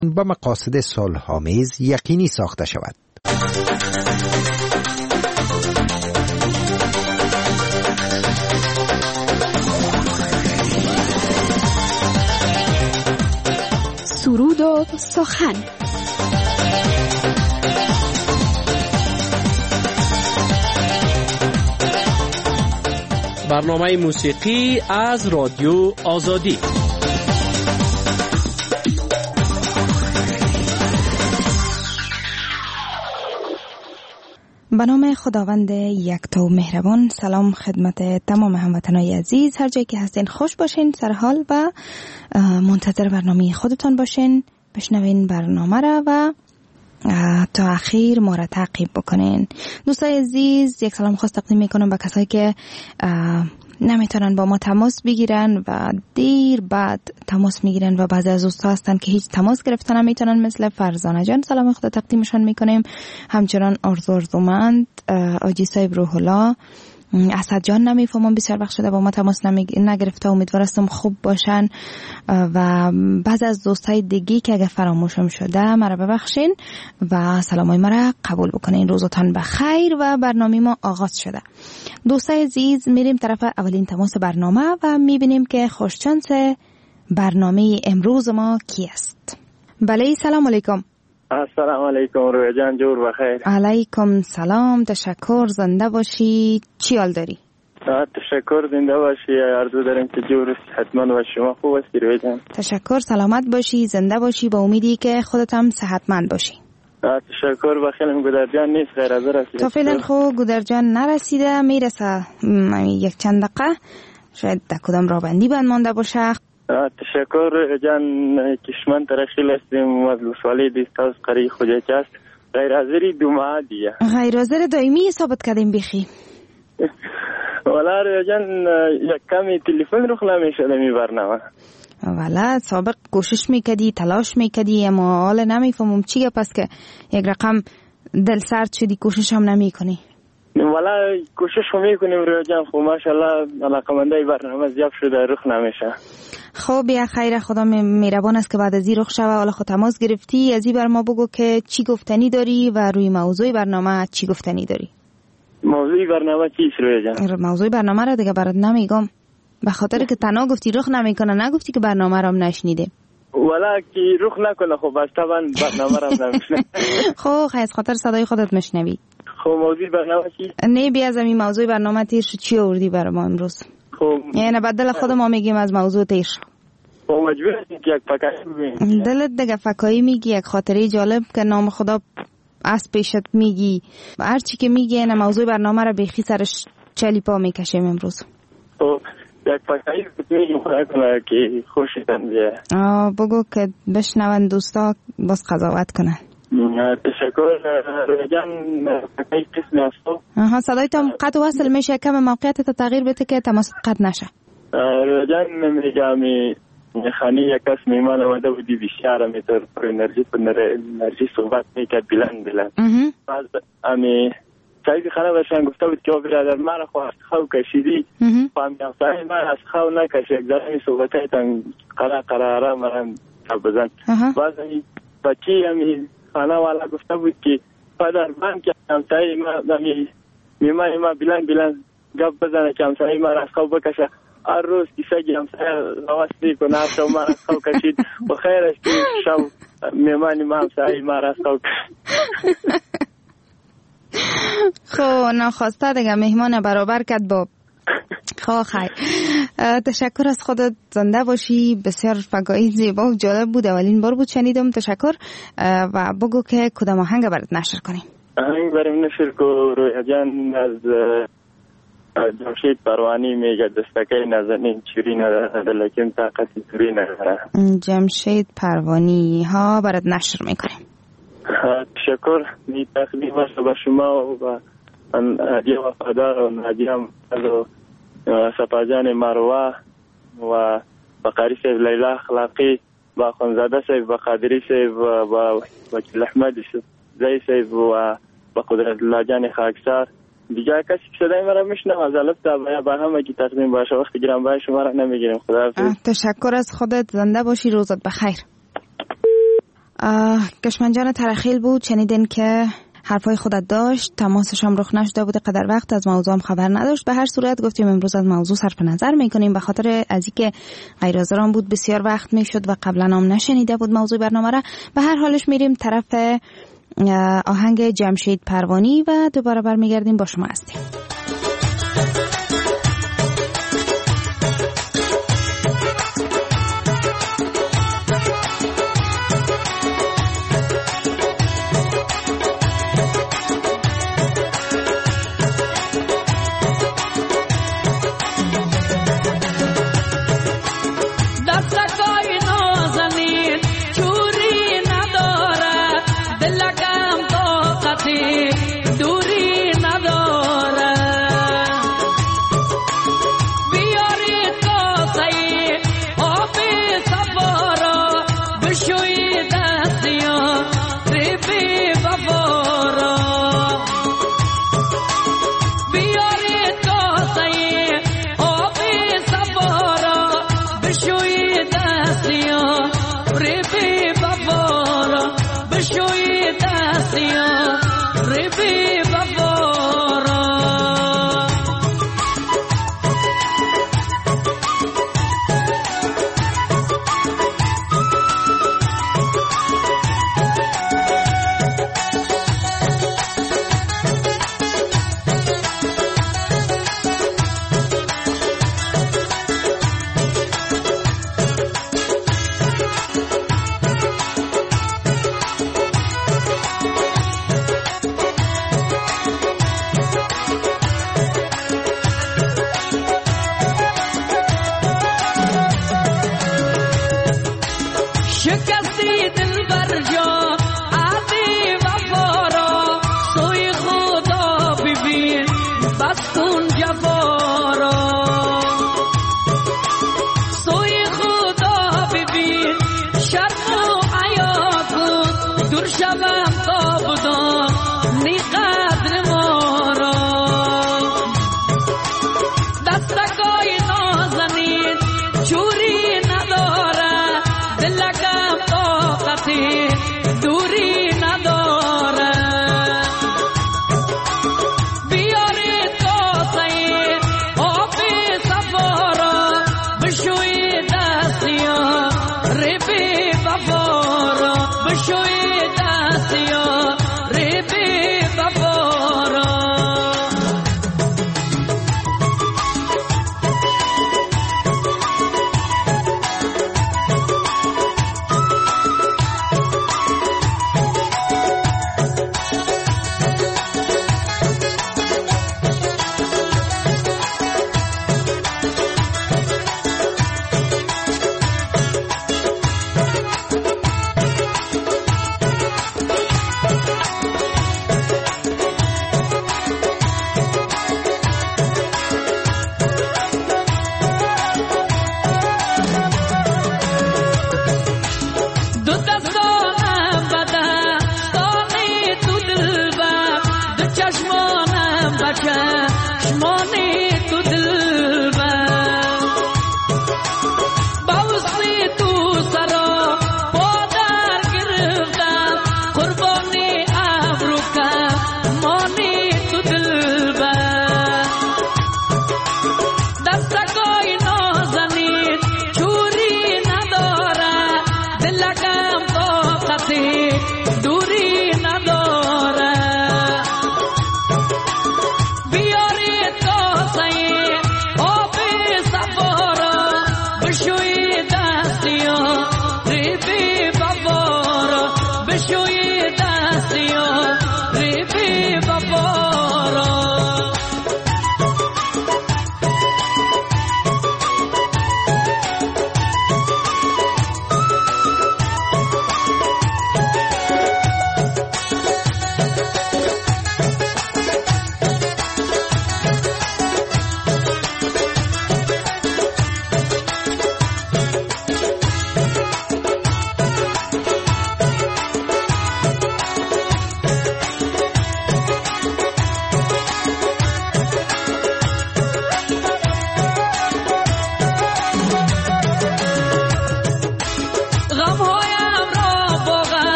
با مقاصد صلح‌آمیز یقینی ساخته شود. سرود و سخن. برنامه موسیقی از رادیو آزادی. به نام خداوند یکتا و مهربان. سلام خدمت تمام هموطنان عزیز، هر جایی که هستین خوش باشین، سر حال و منتظر برنامه خودتان باشین. بشنوین برنامه را و تا اخیر ما را تعقیب بکنین. دوستای عزیز، یک سلام خاص تقدیم میکنم به کسایی که نمیتونن با ما تماس بگیرن و دیر بعد تماس میگیرن و بعضی از دوستا هستن که هیچ تماس گرفتن نمیتونن، مثل فرزانه جان سلام خدا تقدیمشان میکنیم. همچنان ارزومند آجی صاحب روح الله، اسد جان نمیفهمم بسیار وقت شده با ما تماس نگرفته، امیدوار هستم خوب باشن و بعضی از دوستای دیگه که اگه فراموشم شده مرا ببخشین و سلامای مرا قبول بکنین. روزتان بخیر و برنامه ما آغاز شده. دوستای عزیز، میریم طرف اولین تماس برنامه و میبینیم که خوششانس برنامه امروز ما کی است. بله، سلام علیکم. السلام علیکم روی جان، جور بخیر. علیکم سلام، تشکر، زنده باشی. چی حال داری؟ تشکر، زنده باشی. آرزو داریم که جور صحتمند و شما خوب هستی روی جان. تشکر، سلامت باشی، زنده باشی، با امیدی که خودت هم صحتمند باشی. تشکر. بخیرم گودرجان نیست، خیر از رسید. تا فعلا خو گودرجان نرسیده، میرسه یک چند دقیقه، شاید در کدام راه بندی بند مانده باشه. تشکر جان. کشمن ترخیل هستیم از لسوالی دیستاز قری خوجه است. غیر حاضری دو ماه دیگه. غیر حاضر دائمی ثابت کردیم بخی. والا روی جان یک کمی تلفن رو خلا میشده می برنامه. والا سابق کوشش میکدی، تلاش میکدی، اما حالا نمیفهمم چیه، پس که یک رقم دل سرد شدی کوشش هم نمی کنی. والا کوشش هم میکنیم روی جان، خب ماشاءالله علاقمنده برنامه زیاد شده، رخ نمیشه. خب بیا خیر، خدا مهربان است که بعد از این رخ شوه. حالا خود تماس گرفتی، از این بر ما بگو که چی گفتنی داری و روی موضوع برنامه چی گفتنی داری. موضوع برنامه چیست روی جان؟ موضوع برنامه را دیگه برات نمیگم، به خاطر که تنها گفتی رخ نمیکنه، نگفتی که برنامه را هم نشنیده. والا که رخ نکنه خب بس طبعا برنامه را هم نمیشنه. خب از خاطر صدای خودت مشنوی. خب موضوع برنامه چیست؟ نه بیا از این موضوع برنامه تیر شد، چی آوردی برای ما امروز؟ خب یعنی بدل خود ما میگیم از موضوع تیر شد. خب مجبور هستی که یک فکایی ببینی. دلت دیگه فکایی میگی، یک خاطره جالب که نام خدا از پیشت میگی و هر چی که میگی این موضوع برنامه را بیخی سرش چلی پا میکشیم امروز. خب یک فکایی میگیم خدا کنه که خوشیتن بیه. بگو که بشنون دوستا باز قضاوت کنن. تشکر روی جان. فکایی قسمی هستو. صدای تا قطع وصل میشه، کم موقعیت تا تغییر بده که تماس قطع نشه. روی جان میگم خانی یک کس میمان آمده بودی بیشتر میتر پر انرژی صحبت میکرد بلند. بعد امی سعید خانه باشن گفته بود که برادر من خو از خو کشیدی، فهمیدم سعید من از خو نکشید، یک ذره صحبت ایتان قراره مرم بزن. بعد امی بچی امی خانه والا گفته بود که پدر من که سعید من ما بلند گپ بزنه که سعید من از خو بکشه. هر روز کسی که همسایه لواستی کنه شو ما از خو کشید و خیر است که شو میمانی ما همسایه ما از خو کشید. خب ناخواسته دیگه مهمان برابر کرد با خب خیر. تشکر از خودت، زنده باشی. بسیار فکایی زیبا و جالب بود، اولین بار بود شنیدم. تشکر و بگو که کدام آهنگ برات نشر کنیم. آهنگ بریم نشر کو روی جان از جمشید پروانی میگه دستکه نزنین چوری نداره لیکن طاقتی توری نداره. جمشید پروانی ها برات نشر میکنیم. تشکر. می تقدیم است به شما و هدیه وفادار و هدیه و سپاجان مروه و بقاری صاحب لیلا اخلاقی با خونزاده صاحب با قادری صاحب و وکیل احمد زی صاحب و با قدرت الله جان خاکسار. دیگه کسی که صدای مرا میشنم از الف تا با همه که تقدیم باشه، وقتی گرم باید شما را نمیگیریم. خدا حافظ. تشکر از خودت، زنده باشی، روزت بخیر. کشمن جان ترخیل بود، شنیدین که حرفای خودت داشت، تماسش هم رخ نشده بود، قدر وقت از موضوع هم خبر نداشت. به هر صورت گفتیم امروز از موضوع صرف نظر میکنیم، به خاطر از اینکه غیر حاضران بود بسیار وقت میشد و قبلا هم نشنیده بود موضوع برنامه را. به هر حالش میریم طرف آهنگ جمشید پروانی و دوباره برمیگردیم با شما هستیم.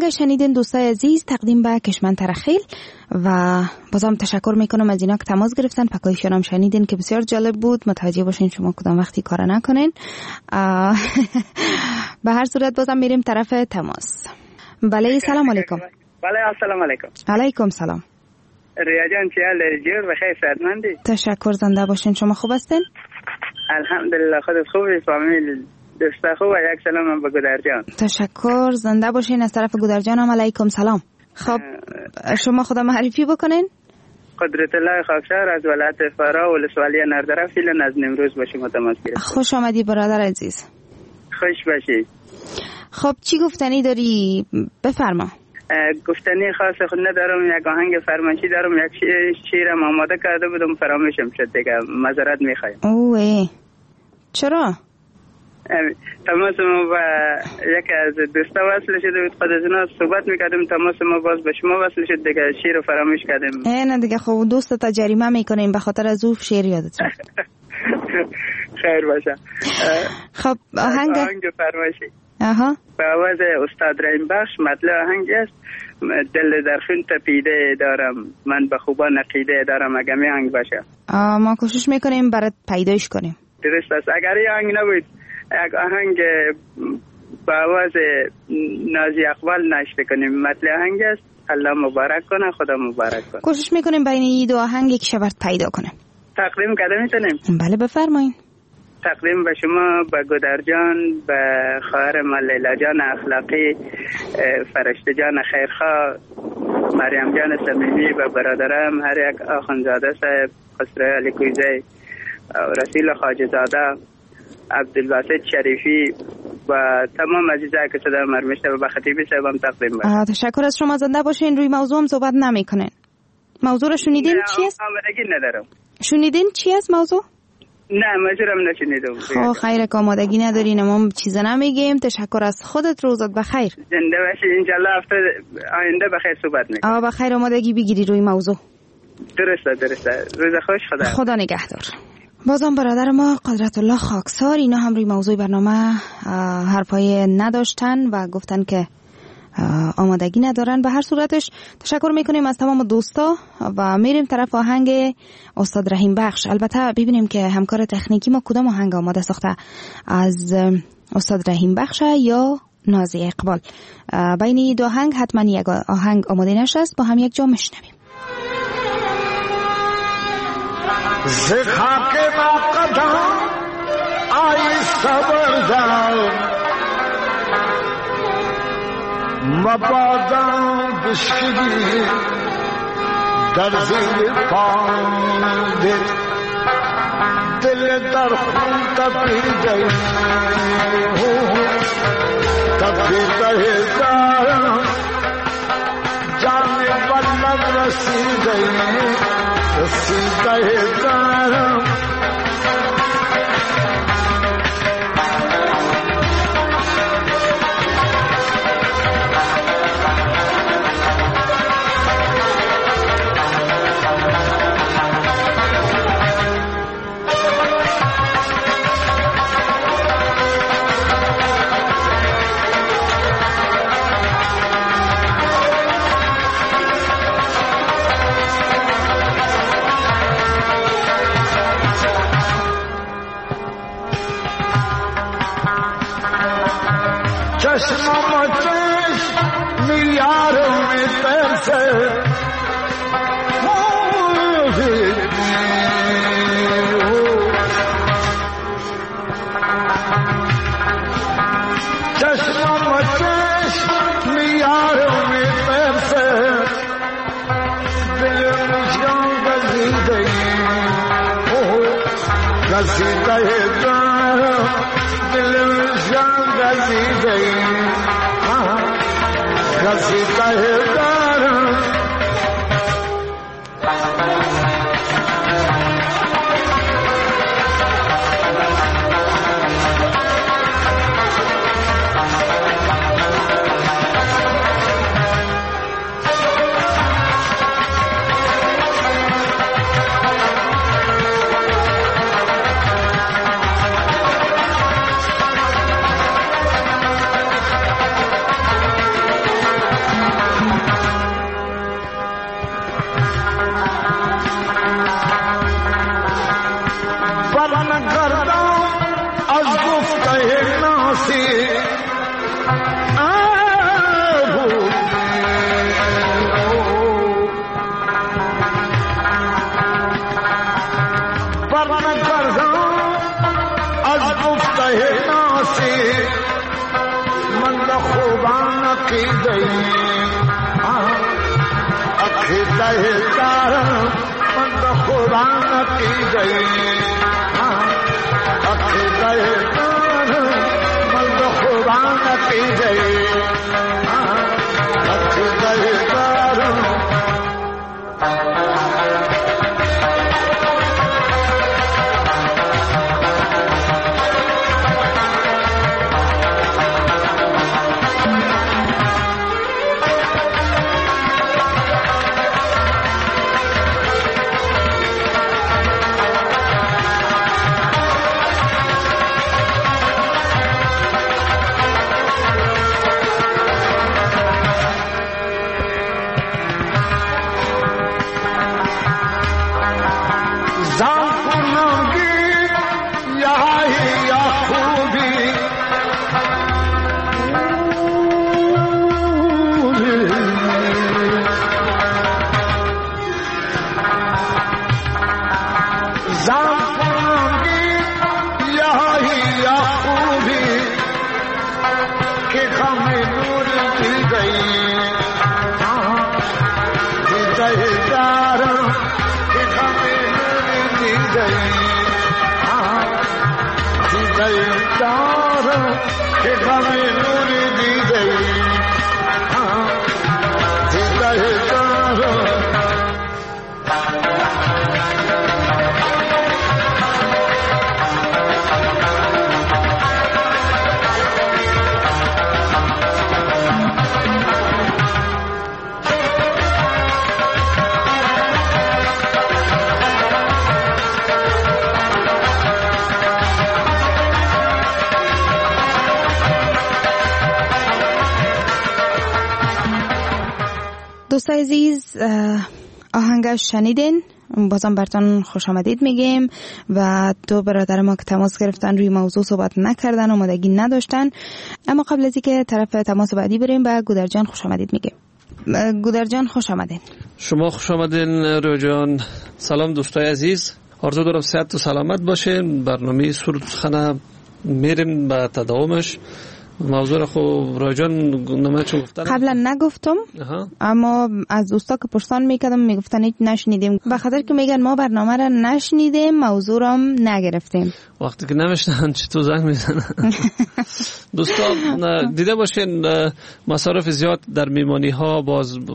آهنگ شنیدین دوستای عزیز تقدیم به کشمن ترخیل و بازم تشکر میکنم از اینا که تماس گرفتن. پکایشون هم شنیدین که بسیار جالب بود. متوجه باشین شما کدام وقتی کار نکنین. به هر صورت بازم میریم طرف تماس. بله سلام علیکم. بله السلام علیکم. علیکم سلام. ریا جان چیال جور بخیر سعادمندی؟ تشکر زنده باشین. شما خوب هستین؟ الحمدلله خودت خوبی؟ فامیل دوستا خوب؟ یک سلام هم به گودرجان. تشکر زنده باشین. از طرف گودرجان هم علیکم سلام. خب شما معرفی بکنین. قدرت الله خاکسار از ولایت فرا ولسوالی نردره فیلن از نمروز با شما تماس گرفتم. خوش آمدی برادر عزیز. خوش باشی. خب چی گفتنی داری؟ بفرما. گفتنی خاص خود ندارم. یک آهنگ فرمایشی دارم. یک شعرم آماده کرده بودم فراموشم شد دیگه. معذرت میخوایم. اوه چرا؟ تماس ما با یکی از دوستا وصل شده بود. خود از اینا صحبت میکردیم. تماس ما باز به شما وصل شد دیگه. شعر رو فراموش کردیم. نه دیگه خب دوست تا جریمه میکنیم به خاطر از او شعر یادت رفت. خیر باشه. خب آهنگ فرمایشی به آواز استاد رحیم بخش. مطلب آهنگ است دل در خون تپیده دارم من به خوبان عقیده دارم. اگه می آهنگ باشه ما کوشش میکنیم برات پیدایش کنیم. درست است. اگر این آهنگ نبود یک آهنگ به آواز نازی اقبال نشته کنیم. مطلب آهنگ است الله مبارک کنه خدا مبارک کنه. کوشش میکنیم بین این دو آهنگ یک شبرت پیدا کنه. تقدیم کرده میتونیم؟ بله بفرمایید. تقدیم به شما، به گودرجان، به خواهر ما لیلا جان اخلاقی، فرشته جان خیرخواه، مریم جان صمیمی، به برادرم هر یک آخوندزاده صاحب، خسرو علی کویزی، رسول خواجه زاده، عبدالباسط شریفی و تمام عزیزایی که صدا مرمشته و به خطیبی صاحبم تقدیم باشم. تشکر از شما. زنده باشین. روی موضوع هم صحبت نمیکنین. موضوع رو شنیدین چی است؟ آمادگی ندارم. شنیدین چی است موضوع؟ نه مجرم نشنیدم. خیر که آمادگی ندارین ما چیز نمیگیم. تشکر از خودت. روزت بخیر. زنده باشی. انشالله هفته آینده بخیر صحبت میکنم. بخیر آمادگی بگیری روی موضوع. درسته. روز خوش. خدا نگهدار. بازم برادر ما قدرت الله خاکسار اینا هم روی موضوع برنامه حرفای نداشتن و گفتن که آمادگی ندارن. به هر صورتش تشکر میکنیم از تمام دوستا و میریم طرف آهنگ استاد رحیم بخش. البته ببینیم که همکار تکنیکی ما کدام آهنگ آماده ساخته، از استاد رحیم بخش یا نازی اقبال. بین دو آهنگ حتما یک آهنگ آماده نشست، با هم یک جا میشنویم. زخا که با قدم آئی صبر دار مبادا بشکلی در زیر پاند دل در خون تپیده دارم جان بلد رسیده دارم چشمم چشم میارم ترسه چشمم چشم میارم ترسه دل جان گزیده دارم دل جان گزیده دارم عقیده عقیده دارم من به خدا عقیده عقیده دارم من به خدا عقیده عقیده دارم دوستای عزیز، آهنگش شنیدین. بازم براتون خوش آمدید میگیم و دو برادر ما که تماس گرفتن روی موضوع صحبت نکردن، آمادگی نداشتن. اما قبل از اینکه طرف تماس بعدی بریم به گودرجان خوش آمدید میگیم. گودرجان خوش آمدین. شما خوش آمدین رویا جان. سلام دوستای عزیز، آرزو دارم صحت و سلامت باشین. برنامه سرودخانه میریم به تداومش. موضوع رو خب راجان نمایشون گفتن قبلا نگفتم اما از دوستا که پرسان میکردم میگفتن هیچ نشنیدیم، به خاطر که میگن ما برنامه رو نشنیدیم موضوع رو هم نگرفتیم. وقتی که نمیشنن چطور زنگ میزنن؟ دوستا دیده باشین مصارف زیاد در میمانی ها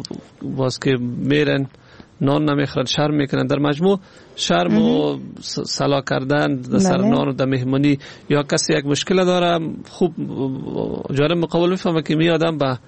باز که میرن نان نمیخورن، شرم میکنن. در مجموع شرم و صلاح کردن سر نان و در مهمانی، یا کسی یک مشکل داره خوب جانب مقابل میفهمه که می آدم به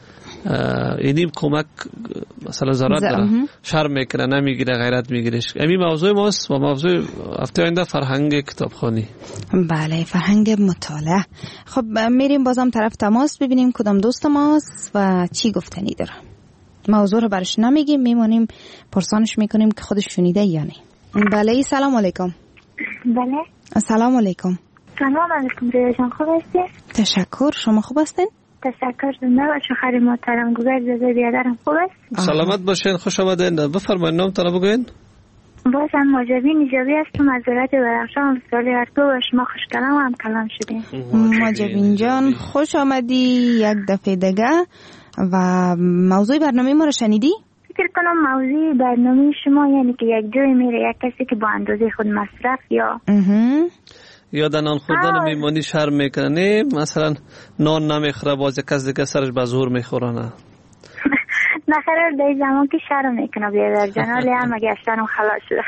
اینیم کمک مثلا ضرورت داره، شرم میکنه، نمیگیره، غیرت میگیرش. این موضوع ماست و موضوع هفته آینده فرهنگ کتابخوانی. بله، فرهنگ مطالعه. خب میریم بازم طرف تماس ببینیم کدام دوست ماست و چی گفتنی داره. موضوع رو برش نمیگیم، میمونیم پرسانش میکنیم که خودش شنیده یا نه. بله، سلام علیکم. بله، سلام علیکم. سلام علیکم رویا جان، خوب هستی؟ تشکر، شما خوب هستین؟ تشکر. زنده و شوخر محترم گذر بیادرم خوب است؟ سلامت باشین، خوش آمدین. بفرمایید نامتون رو بگوین. بازم ماجبی نجابی هستم از ولایت بدخشان. سالی هرکو و شما خوشکلام هم کلام شدیم. ماجبین جان خوش آمدی یک دفعه دیگه. و موضوع برنامه ما رو شنیدی؟ فکر کنم موضوع برنامه شما یعنی که یک جای میره یک کسی که با اندازه خود مصرف یا در نان خوردن میمانی شرم میکنه، مثلا نان نمیخوره باز کس دیگه سرش به زور میخورانه. نخیره در زمان که شرم میکنه بیادر جان، ولی هم اگه شرم خلاص شده.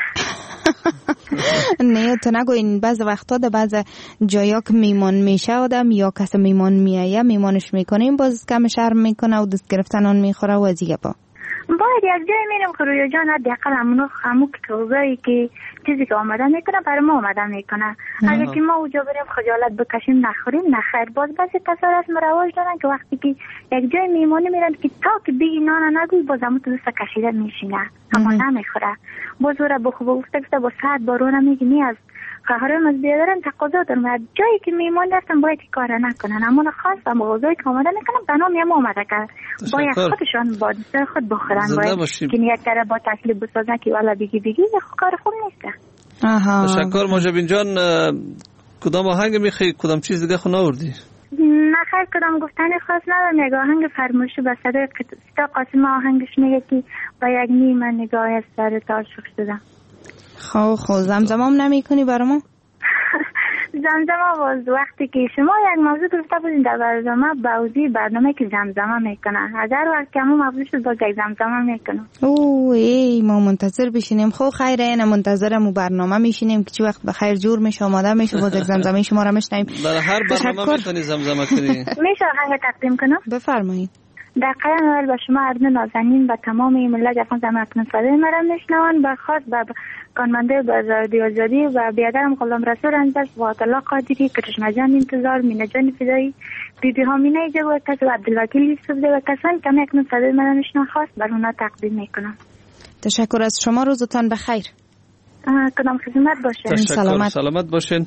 نه تو نگو، این بعض وقتا در بعض جایا که میمان میشه آدم یا کس میمان میایه میمانش میکنیم باز کم شرم میکنه و دست گرفتن آن میخوره و ازیگه با باید یک جای میریم که رویا جان حداقل همون کتابایی که چیزی که آمدن میکنه برای ما آمدن میکنه. اگه که ما اونجا بریم خجالت بکشیم نخوریم نخیر. باز بعضی کسا رسم رواج دارن که وقتی که یک جای میمانی میرن که تا که بگی نان نگوی باز همون تو دست کشیده میشینه اما نمیخوره. باز او را بخوب گفته با ساعت بارون میگی نی از قهرم از بیادرم تقاضا دارم جایی که میمان رفتم باید کار نکنن، اما خواستم با غذایی که آمده میکنم بنام یم آمده کرد باید خودشان با دست خود بخورن، باید که یک کره با تکلیف بسازن که والا بگی کار خوب نیست. تشکر. ماجبین جان کدام آهنگ میخوای، کدام چیز دیگه خو نوردی؟ نه خیر کدام گفتنی خاص ندارم. یک آهنگ فرموشی به صدای سیتا قاسم آهنگش میگه که با یک نیمه نگاه از سر عاشق شدم. خب زمزم هم نمی کنی برای ما؟ زمزم آواز وقتی که شما یک موضوع گفته بودین در برنامه بعضی برنامه که زمزمه میکنن از هر وقت که همون موضوع شد با یک زمزمه میکنم. ای ما منتظر بشینیم. خب خیره اینه منتظرم و برنامه میشینیم که چی وقت بخیر جور میشه آماده میشه با یک زمزمه شما را میشنیم. در هر برنامه میتونی زمزمه کنی. میشه آهنگ تقدیم کنم؟ بفرمایید. در قیام اول به شما عرض نازنین و تمام ملت افغان زمین صدای مرا میشنوند و خاص به کارمنده به رادیو آزادی و بیادرم غلام رسول انزش و عطا قادری کرشمه جان انتظار مینا جان فدایی بیبی ها مینه ایجا و کس و عبدالوکیل یوسف و کسان که اکنون صدای مرا میشنوند خاص بر اونا تقدیم میکنم. تشکر از شما. روزتان بخیر. کدام خدمت باشین. سلامت باشین.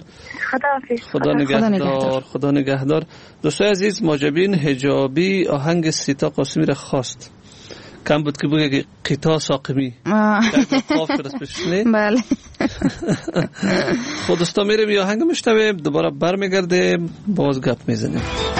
خدا خدا نگهدار. دوستای عزیز ماجبین حجابی آهنگ سیتا قاسمی را خواست. کم بود که بگه قطا ساقمی. بله. خود دوستا میریم یه آهنگ میشنویم دوباره برمیگردیم باز گپ میزنیم.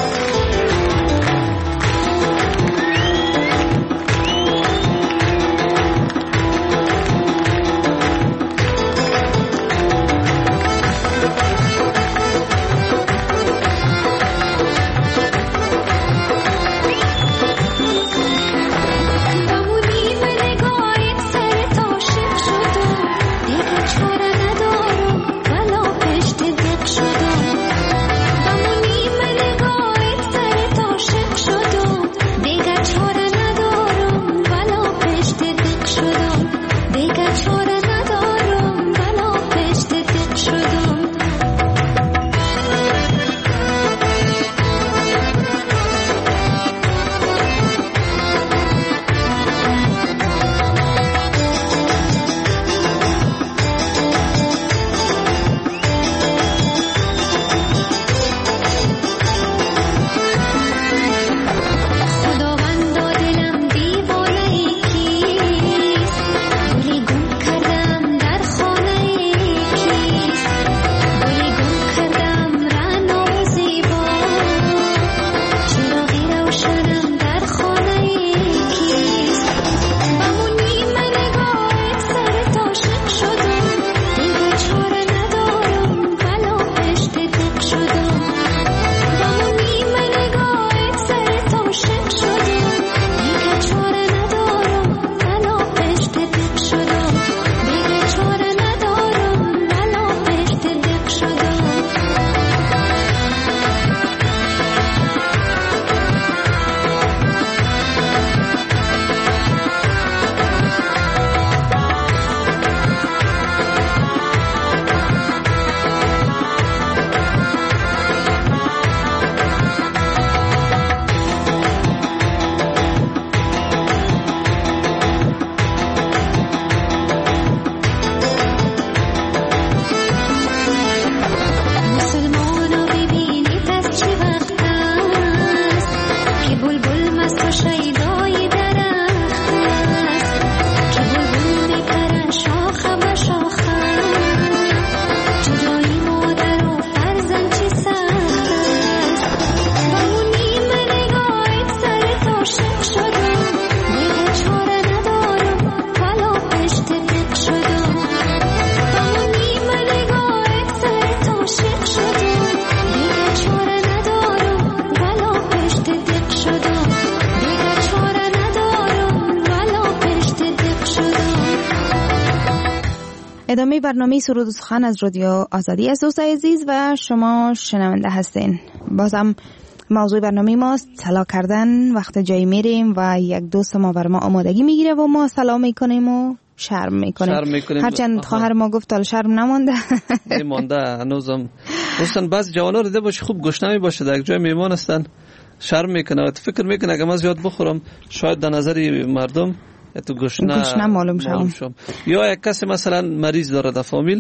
ادامه برنامه سرود و سخن از رادیو آزادی است دوستای عزیز و شما شنونده هستین. بازم موضوع برنامه ماست سلام کردن. وقت جایی میریم و یک دوست ما بر ما آمادگی میگیره و ما سلام میکنیم و شرم میکنیم. هرچند خواهر ما گفت تا شرم نمانده. نمانده هنوزم. دوستان بعض جوانا رو ده باشه خوب گشنه باشه در یک جای میمان هستن شرم میکنه و فکر میکنه اگه من زیاد بخورم شاید در نظر مردم تو گشنه معلوم شم. یا یک کسی مثلا مریض داره در فامیل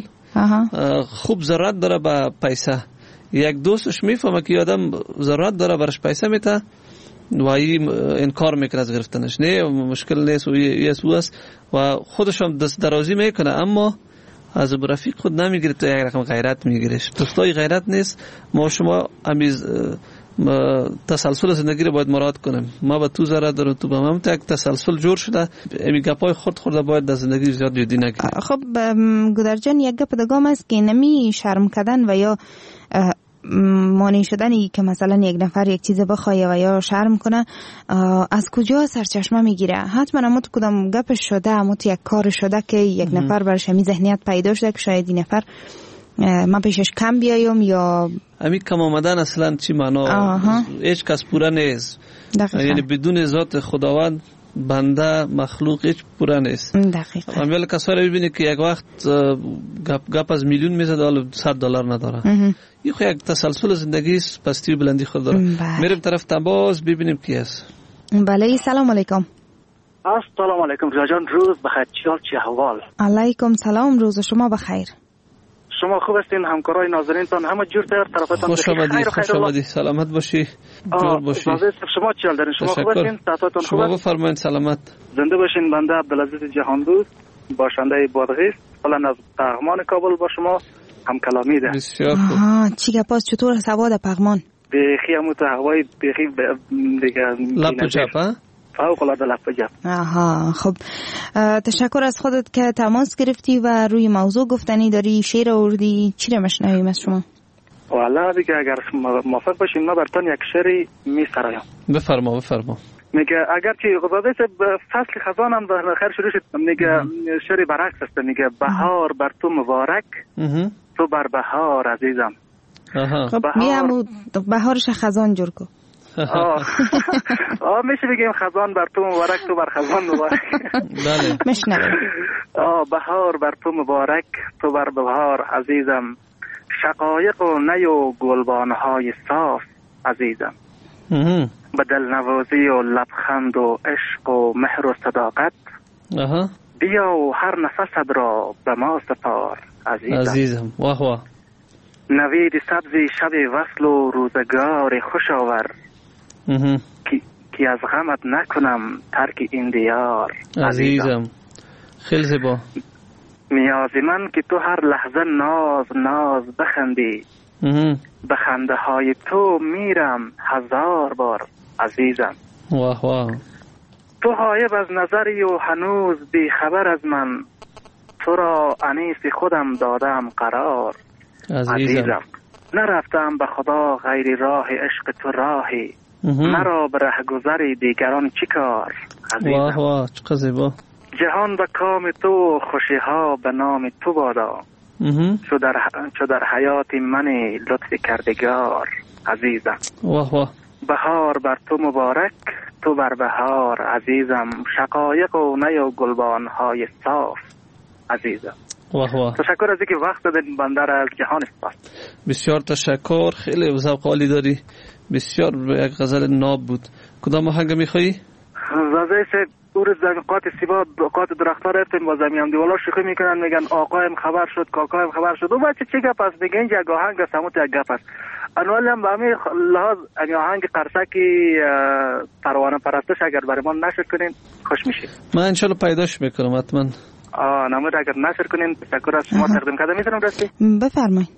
خوب ضرورت داره به پیسه یک دوستش میفهمه که آدم ضرورت داره برش پیسه میته و انکار میکنه از گرفتنش. نه مشکل نیست و یه سو است و خودش هم دست درازی میکنه اما از رفیق خود نمیگیره تو یک رقم غیرت میگیرش. دوستای غیرت نیست. ما شما امیز تسلسل زندگی رو باید مراعات کنیم. ما به تو ضرر دارم، تو به من. یک تسلسل جور شده، این گپای خورده باید در زندگی زیاد جدی نگیریم. خب گودر جان، یک گپ دگام است که نمی شرم کردن و یا مانع شدنی که مثلا یک نفر یک چیز بخواه و یا شرم کنه از کجا سرچشمه میگیره؟ حتما امو تو کدام گپ شده، امو تو یک کار شده که یک نفر برش همی ذهنیت پیدا شده که شاید این نفر من پیشش کم بیایم یا امی کم آمدن اصلا چی معنا؟ هیچ کس پوره نیست. یعنی بدون ذات خداوند بنده مخلوق هیچ پوره نیست. دقیقاً. امیال کسایی رو ببینی که یک وقت گپ از میلیون میزد حالا $100 نداره. این خو یک تسلسل زندگی است، پستی و بلندی خود داره. میریم طرف تنباز ببینیم کی است. بله، سلام علیکم. السلام علیکم رضا جان، روز بخیر. چه احوال؟ علیکم سلام، روز شما بخیر. شما خوب هستین؟ همکارای ناظرینتان همه جور طرفتان خوش آمدید. خوش آمدید، سلامت باشی، جور باشی. شما چی حال دارین؟ شما خوب هستین؟ صحتتون خوب است؟ شما بفرمایید. سلامت. زنده باشین. بنده عبدالعزیز جهاندوست، باشنده بادغیس، حالا از پغمان کابل با شما هم کلامی ده. بسیار خوب. چی گپاس؟ چطور سواد پغمان؟ بیخی همو تو هوای بیخی دیگه لپ چپ ها؟ فوق العاده لپ چپ. خب تشکر از خودت که تماس گرفتی و روی موضوع گفتنی داری. شعر آوردی، چی رو مشنویم از شما؟ والا دیگه اگر موافق باشین ما براتون یک شعری میسرایم. بفرما. میگه اگر که غزاده فصل خزان هم خیر شروع شد، میگه شعری برعکس است. میگه بهار بر تو مبارک، تو بر بهار عزیزم. خب میامو بهارش خزان جور کو. میشه بگیم خزان بر تو مبارک، تو بر خزان مبارک. بله مشنویم. بهار بر تو مبارک، تو بر بهار عزیزم. شقایق و نی و گلبانهای صاف عزیزم. به دلنوازی و لبخند و عشق و مهر و صداقت، بیا و هر نفست را به ما سپار عزیزم. واه واه. نوید سبزی شب وصل و روزگار خوش آور، که از غمت نکنم ترک این دیار عزیزم. خیلی زیبا. نیازی من که تو هر لحظه ناز بخندی، به خنده های تو میرم 1000 بار عزیزم. واه واه. تو غایب از نظری و هنوز بی خبر از من، تو را انیس خودم دادم قرار عزیزم. نرفتم به خدا غیر راه عشق تو راهی، مرا به رهگذر دیگران چی کار عزیزم. واه واه، چقدر زیبا. جهان به کام تو، خوشی ها به نام تو بادا، چو در حیات من لطف کردگار عزیزم. واه واه. بهار بر تو مبارک، تو بر بهار عزیزم. شقایق و نی و گلبان های صاف عزیزم. واه واه. تشکر از اینکه وقت دادین بنده را از جهان سپاس. بسیار تشکر، خیلی ذوق عالی داری. بسیار یک غزل ناب بود. کدام آهنگ میخوایی؟ زازه سه دور زمین قات سیبا قات درخت‌ها رفتن با زمین دیوالا شوخی میکنن، میگن آقایم خبر شد، کاکایم خبر شد. اون بچه چه گپ است؟ میگه اینجا آهنگ است، همون یک گپ است. انوالی هم به همین لحاظ این آهنگ قرصکی پروانه پرستش اگر برای ما نشر کنین خوش میشه. من انشالله پیداش میکنم حتما. نمود اگر نشر کنین تشکر از شما. تقدیم کردم میتونم راستی؟ بفرمایید.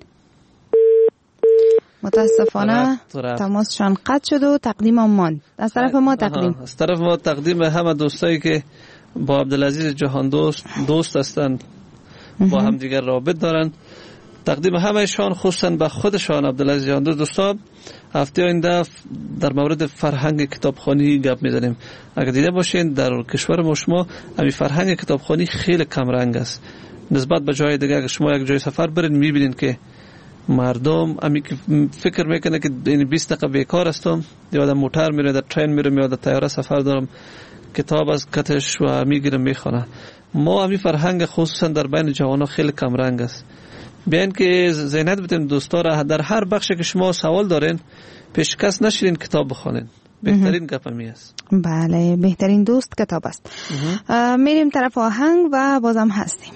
متاسفانه تماسشان قطع شد و تقدیم هم ماند. از طرف ما تقدیم. از طرف ما تقدیم همه دوستایی که با عبدالعزیز جهاندوست هستند، با هم دیگر رابط دارن. تقدیم همهشان، خصوصا به خودشان عبدالعزیز جهاندوست. دوستان هفته آینده در مورد فرهنگ کتابخوانی گپ میزنیم. اگر دیده باشین در کشور ما شما همین فرهنگ کتابخوانی خیلی کم رنگ است نسبت به جای دیگه. اگر شما یک جای سفر برین میبینین که مردم امی که فکر میکنه که این 20 دقیقه بیکار هستم، یا در موتر میره، در ترین میره، یا در طیاره سفر دارم، کتاب از کتش و میگیرم میخونه. ما همین فرهنگ خصوصا در بین جوانان خیلی کم رنگ است. بیاین که ذهنیت بدیم دوستا را، در هر بخشی که شما سوال دارین پیشکش نشین کتاب بخونین. بهترین گپ می است. بله، بهترین دوست کتاب است. میریم طرف آهنگ و بازم هستیم.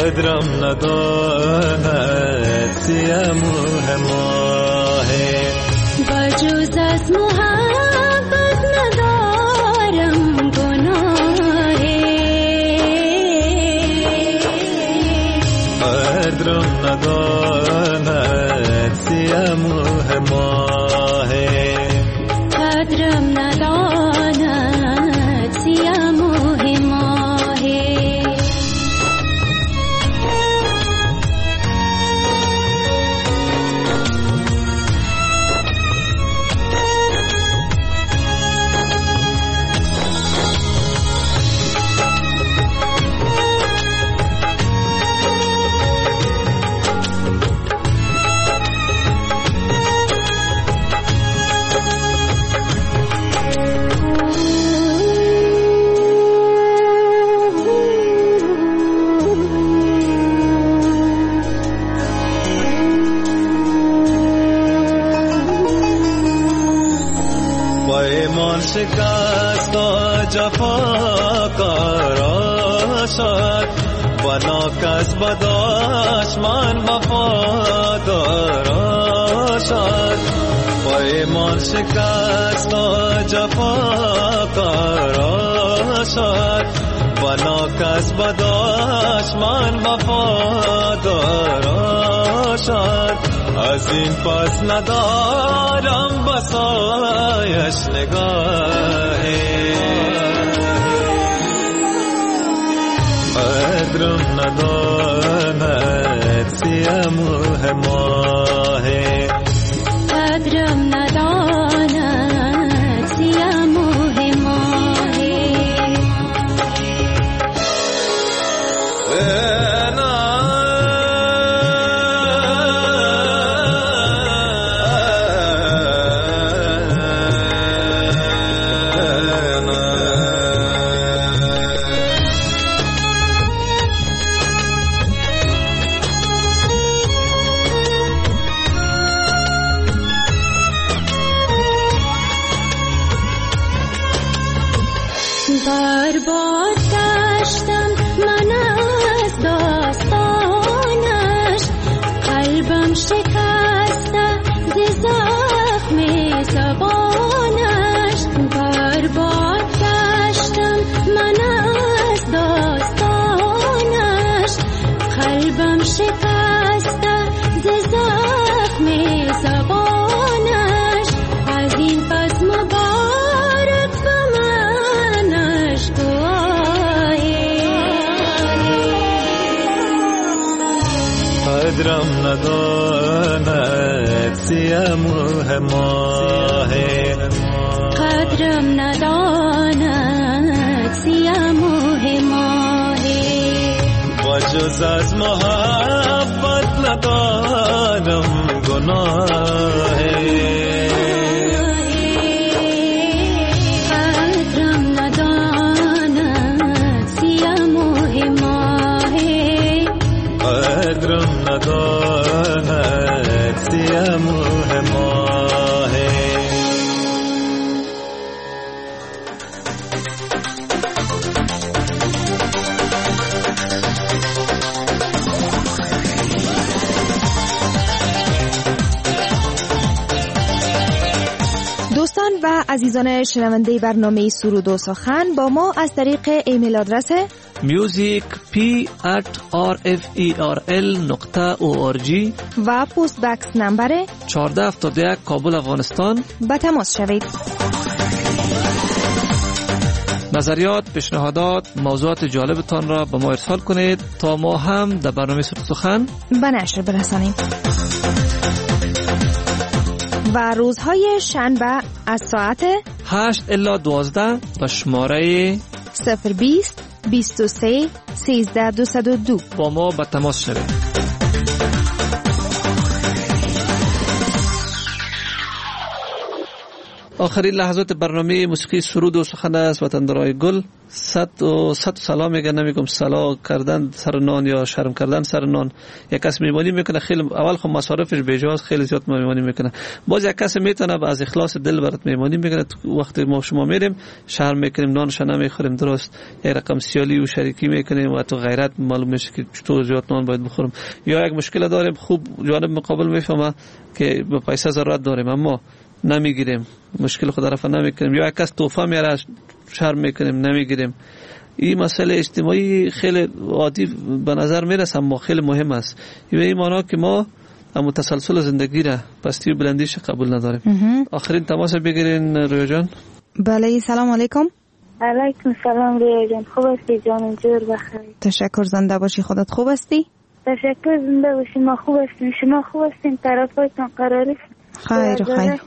قدرم نداند سیموه ماه بجز از محبت ندارم گناه قدرم نداند سیموه ماه قدرم نداند سیموه ماه شکست و جفا کارا شد بنا کس بداشمان وفادارا شد پیمان شکست و جفا کارا شد بنا کس بداشمان وفادارا شد از این پس ندارم بسایش نگاهی قدرم نداند سیموه ماه قدرم نداند سیموه ماه برباد گشتم من از داستانش قلبم شکسته ز زخم زبانش برباد گشتم من از داستانش قلبم شکسته ز زخم زبانش از این پس مبارک به منش قدرم نداند سیموه ماه قدرم نداند سیموه ماه و جز از محبت ندارم گناه قدرم نداند سیموه ماه قدرم نداند سیموه ماه دوستان و عزیزان شنونده برنامه سرود و سخن با ما از طریق ایمیل آدرس music@rferl.org و پست بکس نمبر 1471 کابل افغانستان به تماس شوید. نظریات، پیشنهادات، موضوعات جالبتان را به ما ارسال کنید تا ما هم در برنامه سرود و سخن به نشر برسانیم. و روزهای شنبه از ساعت 8 الی 12 به شماره 020 23 13 202 با ما به تماس شوید. آخرین لحظات برنامه موسیقی سرود و سخن است. وطندارای گل صد سلام میگه، نمیگم سلام کردن سر نان یا شرم کردن سر نان. یک کس میمانی میکنه خیلی اول خب مصارفش بیجاست، خیلی زیاد میمانی میکنه. باز یک کس میتونه از اخلاص دل برات میمانی میکنه. وقتی ما شما میریم شرم میکنیم، نانش نمیخوریم، درست یک رقم سیالی و شریکی میکنیم و تو غیرت معلوم میشه که چطور زیاد نان باید بخورم. یا یک مشکل داریم، خوب جانب مقابل میفهمه که به پیسه ضرورت داریم اما نمیگیریم، مشکل خود طرف نمیکنیم، یا یک کس تحفه میاره شرم میکنیم نمیگیریم. این مسئله اجتماعی خیلی عادی به نظر میرسه اما خیلی مهم است. این معنی که ما تسلسل زندگی را پستی و بلندیش قبول نداریم. آخرین تماس بگیرین رویا جان. بله سلام علیکم. علیکم سلام رویا جان، خوب هستی جانم؟ جور بخیر. تشکر، زنده باشی. خودت خوب هستی؟ تشکر، زنده باشی. ما خوب هستیم، شما خوب هستین؟ طرفایتان قراره خیر.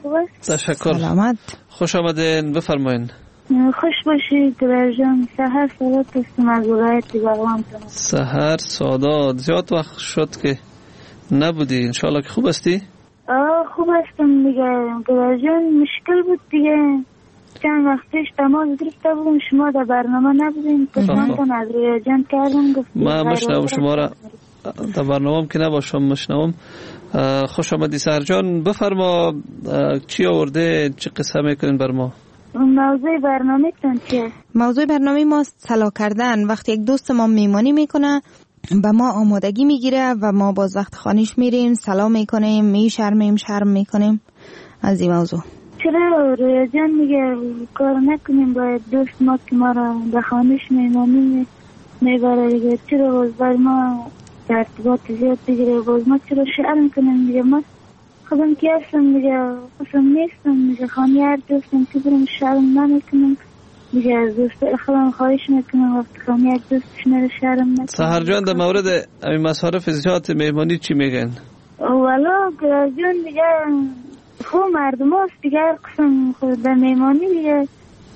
تشکر، سلامت، خوش آمدین، بفرمایین. خوش باشید رویا جان. سحر سادات هستم از ولایت بغلان. سحر سادات، زیاد وقت شد که نبودی، انشالله که خوب هستی؟ خوب هستم دیگه رویا جان. مشکل بود دیگه، چند وقت پیش تماس گرفته بودم، شما در برنامه نبودین، پسندتان از رویا جان کردم، گفتم من مشنوم شما را در برنامه که نباشم مشنوم. خوش آمدی سحر جان، بفرما چی آورده، چه قصه میکنین بر ما؟ موضوع برنامه تان چیه؟ موضوع برنامه ما سلام کردن. وقتی یک دوست ما میمانی میکنه به ما آمادگی میگیره و ما باز وقت خانیش میریم سلام میکنیم، میشرمیم، شرم میکنیم. از این موضوع چرا رویا جان میگه کار نکنیم؟ باید دوست ما که ما را به خانیش میمانی میبره دیگه، چرا باز بر ما ترتیبات زیاد بگیره؟ باز ما چرا شرم کنیم دیگه؟ ما خودم که هستم دیگه، خودم نیستم دیگه، خانی هر دوستم که برم شرم نمیکنم دیگه، از دوست خودم خواهش میکنم وقتی خانی هر دوستش میره شرم نکنم. سحر جان در مورد این مصارف زیاد مهمانی چی میگن؟ والا گراز جان دیگه خوب مردم هست دیگه، هر قسم خود در مهمانی دیگه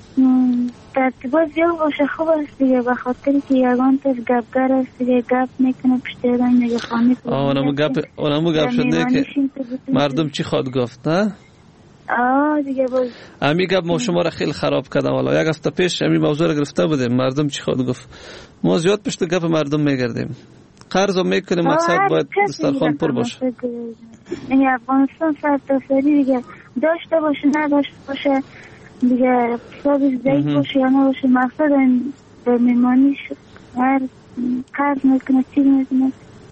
ترتیبات زیاد باشه خوب است دیگه، به خاطر که یگان تر گپگر است دیگه، گپ میکنه پشت یادن دیگه خانه اونمو گپ شد نه که مردم چی خواد گفت نه؟ دیگه باز امی گپ ما شما را خیلی خراب کرده. والا یک هفته پیش امی موضوع را گرفته بودیم، مردم چی خواد گفت. ما زیاد پشت گپ مردم میگردیم، قرض میکنیم، مقصد باید دسترخوان پر باشه. یعنی افغانستان سرتاسری دیگه داشته باشه نداشته باشه دیگه، اقتصادش ضعیف باشه یا نباشه، مقصد به میمانیش هر قرض میکنه چیز میکنه.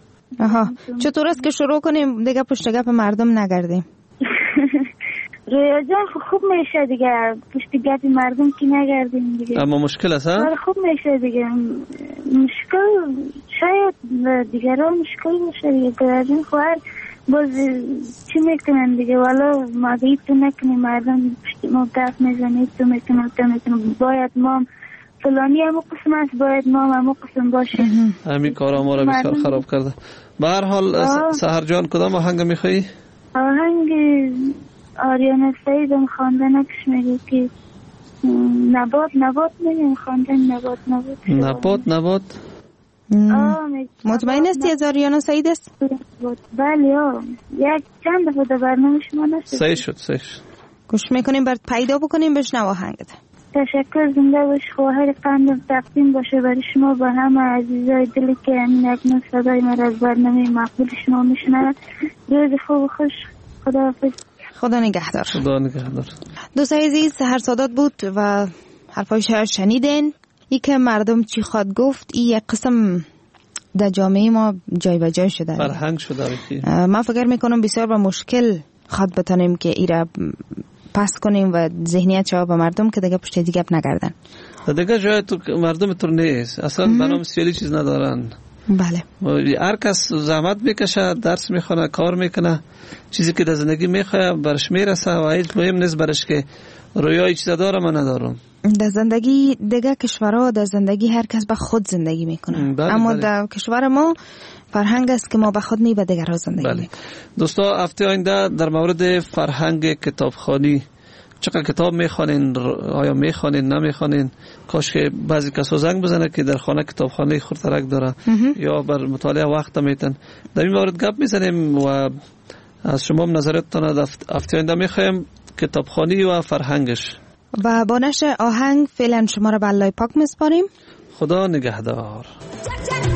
چطور است که شروع کنیم دیگه پشت گپ مردم نگردیم؟ رویا جان خوب میشه دیگه، پشت گپ مردم که نگردیم دیگه. اما مشکل است ها؟ خوب میشه دیگه، مشکل شاید دیگران مشکل باشه دیگه، گردیم خواهر باز چی میکنن دیگه، والا ما تو نکنیم مردم پشت ما گپ میزنه، تو میکنم تو میکنم، باید ما فلانی همو قسم است، باید ما همو قسم باشه. همین کارا ما را بسیار خراب کرده. به هر حال سحر جان کدام آهنگ میخوایی؟ آهنگ آریانا سعیدم خواندنکش میگه که نبات میگیم خواندن نبات. مطمئن هستی از آریانا سعید است؟ بله یک چند دفعه در برنامه شما نشد. صحیح شد. گوش میکنیم برات پیدا بکنیم بشنو آهنگت. تشکر، زنده باش. خواهر قندم تقدیم باشه برای شما با همه عزیزای دلی که همین اکنون صدای من از برنامه مقبول شما میشنوند. روز خوب و خوش. خداحافظ. خدا نگهدار. دوست عزیز سحر سادات بود و حرفایش شنیدین. ای که مردم چی خواد گفت، این یک قسم در جامعه ما جای به جای شده، فرهنگ شده. من فکر میکنم بسیار با مشکل خواد بتانیم که ای را پس کنیم و ذهنیت شما به مردم که دیگه پشت دیگه نگردن. دیگه جای تو مردم تو نیست اصلا، برنامه سیالی چیز ندارن. بله، هر کس زحمت میکشه، درس میخونه، کار میکنه، چیزی که در زندگی میخواه برش میرسه و هیچ مهم نیست برش که رویای چیزا دارم من ندارم. در زندگی دیگه کشورها، در زندگی هر کس به خود زندگی میکنه. اما در کشور ما فرهنگ است که ما به خود نی به دیگرها زندگی میکنیم. دوستا هفته آینده در مورد فرهنگ کتابخوانی، چقدر کتاب میخوانین، آیا میخوانین نمیخوانین، کاش که بعضی کسا زنگ بزنه که در خانه کتابخانه خورترک داره یا بر مطالعه وقت میتن، در این مورد گپ میزنیم و از شما هم نظرتتان هفته آینده میخوایم کتابخوانی و فرهنگش. و با نشر آهنگ فعلا شما را به الله پاک میسپاریم. خدا نگهدار.